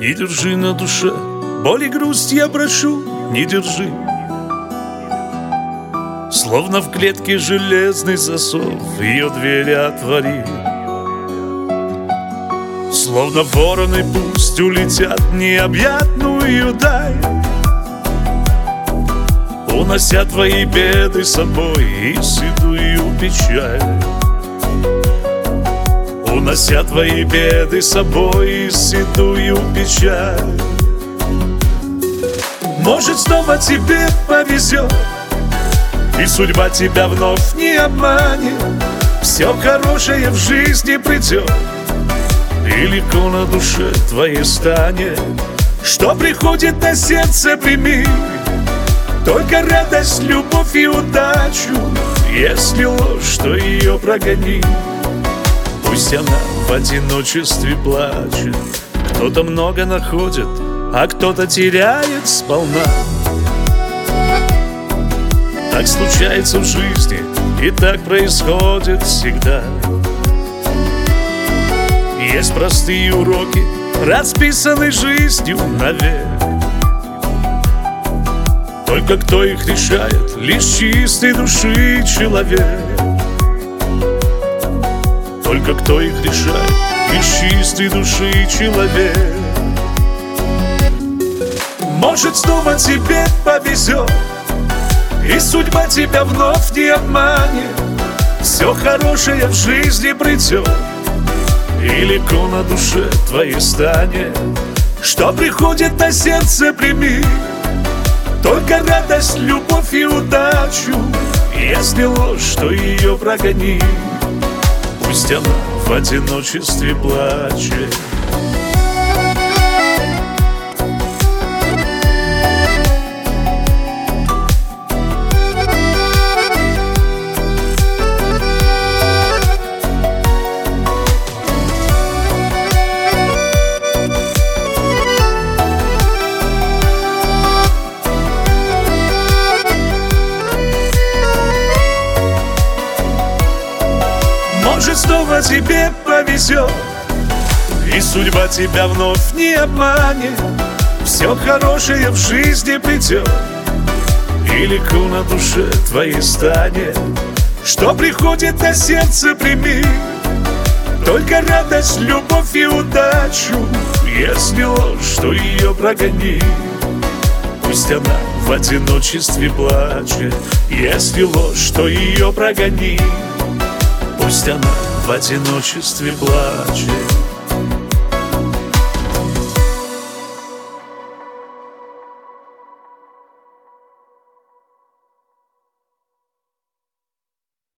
Не держи на душе боль и грусть, я прошу, не держи. Словно в клетке железный засов, ее двери отвори. Словно вороны пусть улетят в необъятную даль, унося твои беды с собой и седую печаль. Унося твои беды с собой и седую печаль. Может, снова тебе повезет, и судьба тебя вновь не обманет. Все хорошее в жизни придет, и легко на душе твоей станет. Что приходит на сердце, прими, только радость, любовь и удачу. Если ложь, то ее прогони. Пусть она в одиночестве плачет. Кто-то много находит, а кто-то теряет сполна. Так случается в жизни, и так происходит всегда. Есть простые уроки, расписаны жизнью навек. Только кто их решает, лишь чистой души человек. Только кто их решает, лишь чистой души человек. Может, снова тебе повезет, и судьба тебя вновь не обманет. Все хорошее в жизни придет, и легко на душе твоей станет. Что приходит на сердце, прими, только радость, любовь и удачу. Если ложь, то ее прогони. Пусть она в одиночестве плачет. Может, снова тебе повезет, и судьба тебя вновь не обманет. Все хорошее в жизни придет, и легко на душе твоей станет. Что приходит на сердце, прими, только радость, любовь и удачу. Если ложь, то ее прогони. Пусть она в одиночестве плачет. Если ложь, то ее прогони. Пусть она в одиночестве плачет.